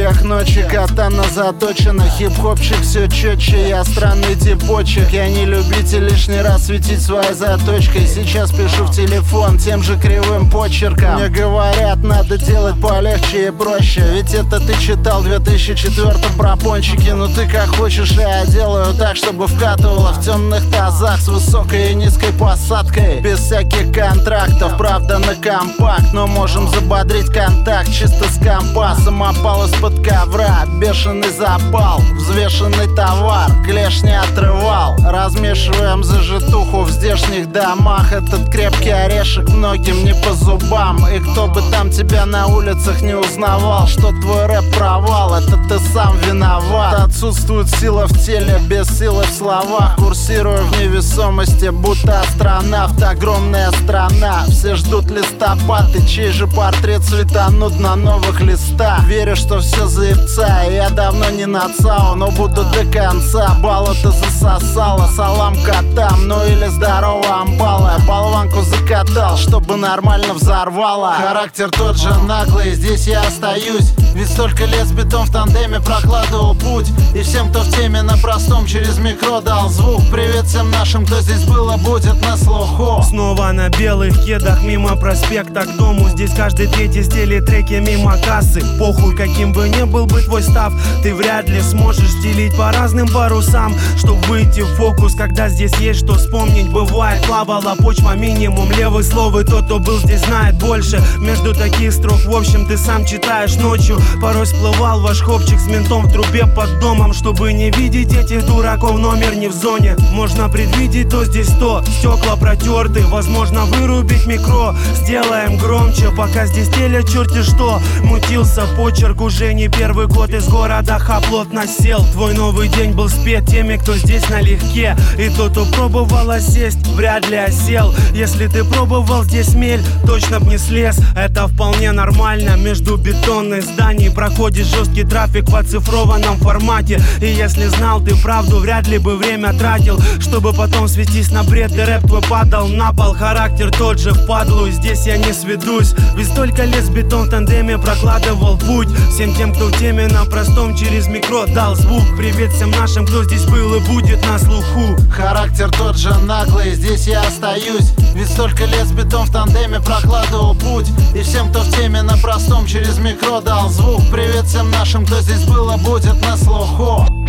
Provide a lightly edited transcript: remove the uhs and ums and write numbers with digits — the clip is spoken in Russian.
реалиях ночи катана заточена. Хип-хопчик все четче, я странный типочек. Я не любитель лишний раз светить своей заточкой. Сейчас пишу в телефон тем же кривым почерком. Мне говорят, надо делать полегче и проще. Ведь это ты читал в 2004-м про пончики. Ну ты как хочешь, я делаю так, чтобы вкатывало в темных тазах с высокой и низкой посадкой. Без всяких контрактов, правда на компакт. Но можем забодрить контакт чисто с компа. Самопал из-под ковра, бешеный запал, взвешенный товар, клеш не отрывал. Размешиваем зажитуху в здешних домах. Этот крепкий орешек многим не по зубам. И кто бы там тебя на улицах не узнавал, что твой рэп провал, это ты сам виноват. Отсутствует сила в теле, без силы в словах. Курсирую в невесомости, будто астронавт. Огромная страна, все ждут листопад. И чей же портрет светанут на новых листах. Верю, что все заебца, и я давно не на ЦАУ, но буду до конца. Болото засосало, салам котам. Ну или здорово, амбала. Я болванку закатал, чтобы нормально взорвало. Характер тот же наглый, здесь я остаюсь. Ведь столько лет с битом в тандеме прокладывал путь. И всем, кто в теме, на простом через микро дал звук. Привет всем нашим, кто здесь было, будет на слуху. Снова на белых кедах, мимо проспекта к дому. Здесь каждый третий стелит треки мимо кассы. Похуй, каким бы ни был бы твой став, ты вряд ли сможешь стелить по разным парусам, чтоб выйти в фокус, когда здесь есть что вспомнить. Бывает, плавала почва минимум левых слов, и тот, кто был здесь, знает больше. Между таких строк, в общем, ты сам читаешь ночью. Порой всплывал ваш хопчик с ментом в трубе под домом, чтобы не видеть этих дураков, номер не в зоне. Можно предвидеть, то здесь то, стекла протерты. Возможно, вырубить микро, сделаем громче, пока здесь телят черти что. Мутился почерк уже не первый год, из города плотно сел. Твой новый день был спет теми, кто здесь налегке. И тот, кто пробовал осесть, вряд ли осел. Если ты пробовал здесь мель, точно б не слез. Это вполне нормально, между бетонных зданий проходит жесткий трафик в оцифрованном формате. И если знал ты правду, вряд ли бы время тратил, чтобы потом свестись на бред, и рэп твой падал на пол. Характер тот же впадлу, здесь я не сведусь. Ведь столько лет с бетон в тандеме прокладывал путь. Всем тем, кто в теме, на простом через микро дал звук. Привет всем нашим, кто здесь был и будет на слуху. Характер тот же наглый, здесь я остаюсь. Ведь столько лет с бетон в тандеме прокладывал путь. И всем, кто в теме, на простом через микро дал звук. Привет всем нашим, кто здесь был и будет на слуху.